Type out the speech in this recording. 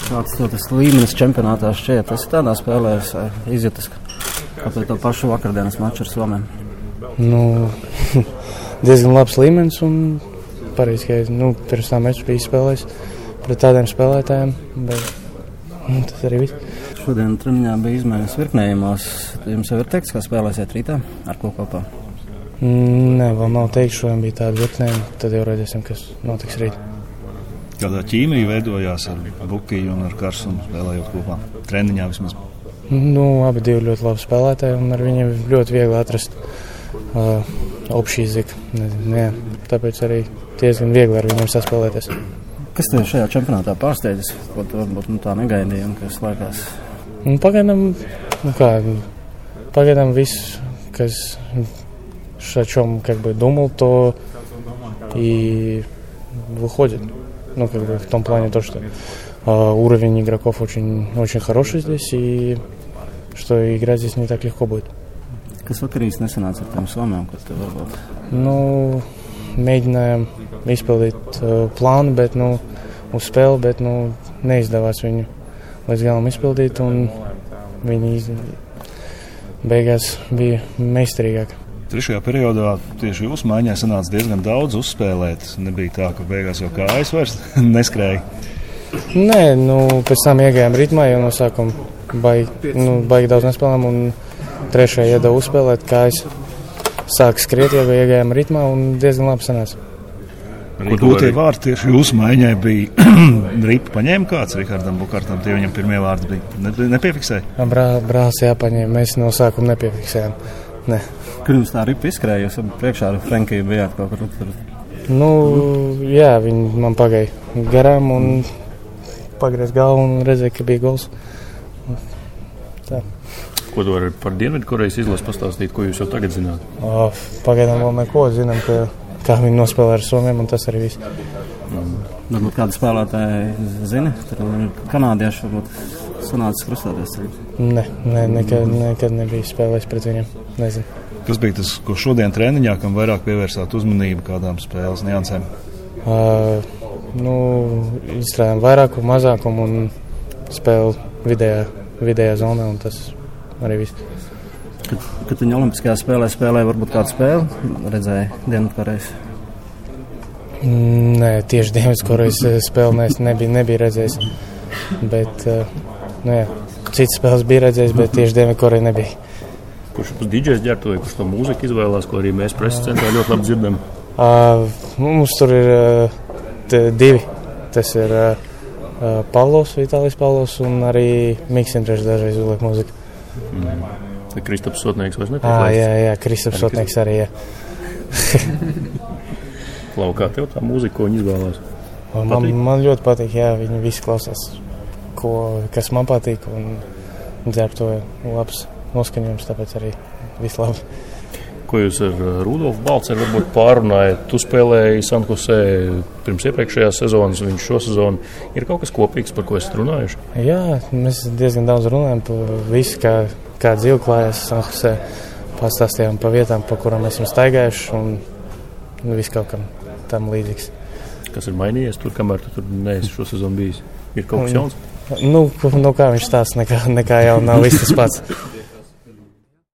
Kāds tas līmenis čempionātā šķiet? Tas ir tādā spēlē izjutas, kā to pašu vakardienas maču ar Somiem. Diezgan labs līmenis un pareizi, ka pirms tā meču bija spēlējis pret tādiem spēlētājiem, bet tas arī viss. Šodien treniņā bija izmaiņas virknējumos. Jums jau ir teikts, kā spēlēsiet rītā ar ko kopā? Nē, vēl nav teikts, šodien bija tāda virknējuma, tad jau redzēsim, kas notiks rīt. Kādā ķīmija veidojās ar Bukiju un ar Karsunu spēlējot kopā? Treniņā vismaz? Abi divi ļoti labi spēlētāji un ar viņiem ļoti viegli atrast obšīziku. Tāpēc arī diezgan viegli ar viņiem saspēlēties. Kas tev šajā čempionātā pārsteidzis? Ko tu varbūt tā negaidīji un kas laikās? Погодам viss, kas о чем думал, то и выходит. В том плане то, что уровень игроков очень, очень хороший здесь, и что играть здесь не так легко будет. Kas vakarīs nesanāca ar tiem Somiem, ko tev varbūt? Mēģinājām izpildīt plānu, bet uz spēli, bet neizdevās viņu līdz galam izpildīt, un viņi beigās bija meistarīgāki. Trešajā periodā tieši jūsu maiņā sanāca diezgan daudz uzspēlēt. Nebija tā, ka beigās jau kājas vairs neskrēja. Nē, pēc tam iegājām ritmā, jo no sākuma baigi daudz nespēlējām, un trešajā iedeva uzspēlēt, kājas sāka skriet, jau iegājām ritmā un diezgan labi sanāca. Ko dotie vārdi tieši jūsu maiņai bija? Ripa paņēma kāds Rihardam Bukartam, tie viņam pirmie vārdi bija. Nepiefiksēja? Brālis jāpaņēma, mēs no sākuma nepiefiksējām. Ne. Kur jums tā ripa izskrēja? Jūs priekšā ar Frenkiju bijāt kaut kur tur? Jā, viņi man pagāja garām un pagriez galvu un redzēja, ka bija gols. Tā. Ko tu vari par Dienvidkorejas izlasi pastāstīt, ko jūs jau tagad zināt? Pagaidām vēl neko. Zinām, kā viņi nospēlē ar Somiem, un tas arī viss. Varbūt kādu spēlētāju zini? Tur kanādieši varbūt sanācis krustāties. Nekad nebija spēlējis pret viņiem. Nezinu. Kas bija tas, ko šodien treniņā, kam vairāk pievērsāt uzmanību kādām spēles niansēm? Izstrādājām vairākumu, mazākumu un spēli vidējā zonā, un tas arī viss. Kad viņa olimpiskajā spēlē varbūt kādu spēli redzēja Dienvidkorejas? Nē, tieši Dienvidkorejas spēli nebija redzējis, bet citas spēles bija redzējis, bet tieši Dienvidkoreja nebija. Kurš būs DJs ģērbtuvi, kurš to mūziku izvēlās, ko arī mēs preses centrā ļoti labi dzirdam? Mums tur ir divi. Tas ir Vitālijs Pavlovs un arī Miksentrešs dažreiz uzliek mūziku. Tad Kristaps Sotnieks vairs netiek? Jā, Kristaps Sotnieks arī, jā. Klau, kā tev tā mūzika, ko viņi izvēlās? Man ļoti patīk, jā, viņi visi klausās, kas man patīk, un ģērbtuvi labs noskaņojums, tāpēc arī viss labi. Ko jūs ar Rudolfu Balceru varbūt pārunājat? Tu spēlēji Sanhosē pirms iepriekšējās sezonas, viņš šo sezonu. Ir kaut kas kopīgs, par ko esat runājuši? Jā, mēs diezgan daudz runājam par visu, kā dzīve klājās Sanhosē. Pastāstījām pa vietām, pa kurām esam staigājuši, un viss kaut kam tam līdzīgs. Kas ir mainījies tur, kamēr tu tur neesi šo sezonu bijis? Ir kaut kas jauns? Kā viņš stāsta, nekā jau nav viss tas pats.